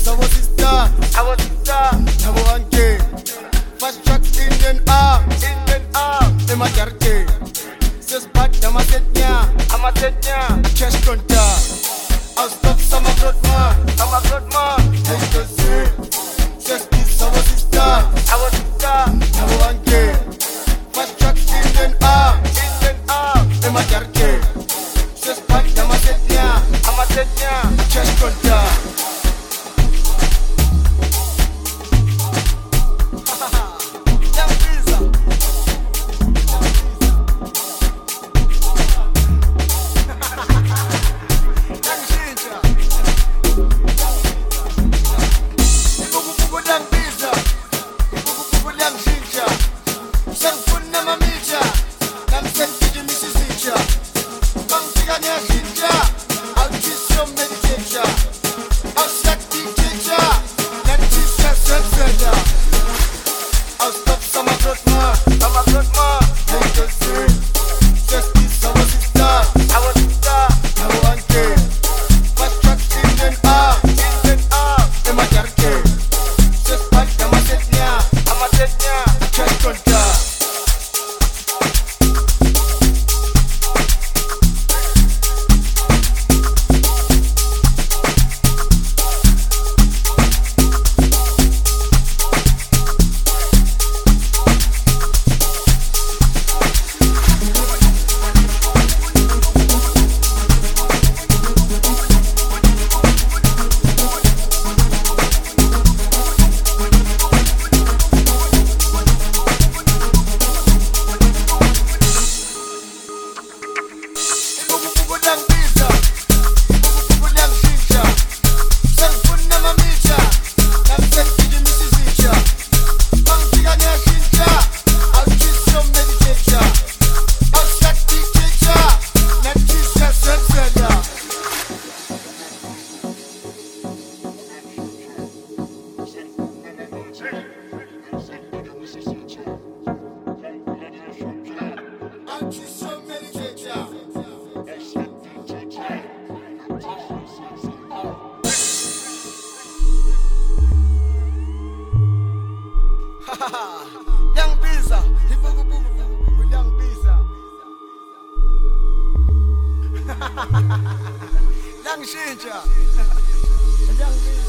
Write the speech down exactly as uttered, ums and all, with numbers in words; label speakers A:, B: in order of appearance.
A: Sabo sister, Sabo sister, Sabo anke. Fast track Indian A, Indian A. Ema jarte. Ses bad amasetnya, amasetnya. Cash konta. I'll stop sama grotma, sama grotma. Let's go see. Ses is Sabo sister, Sabo sister, Sabo anke. Fast track Indian A, Indian A. Ema jarte. Ses bad amasetnya, amasetnya. Cash konta. I'll stop some of those more, some of those more. Let's go see. Just be some of sister, our sister, our auntie. Fast track Indian A, Indian A. Ema jarte. Just bad amasetnya, amasetnya. Cash konta. Young Biza, Young Biza, Young Shinja, Young Biza.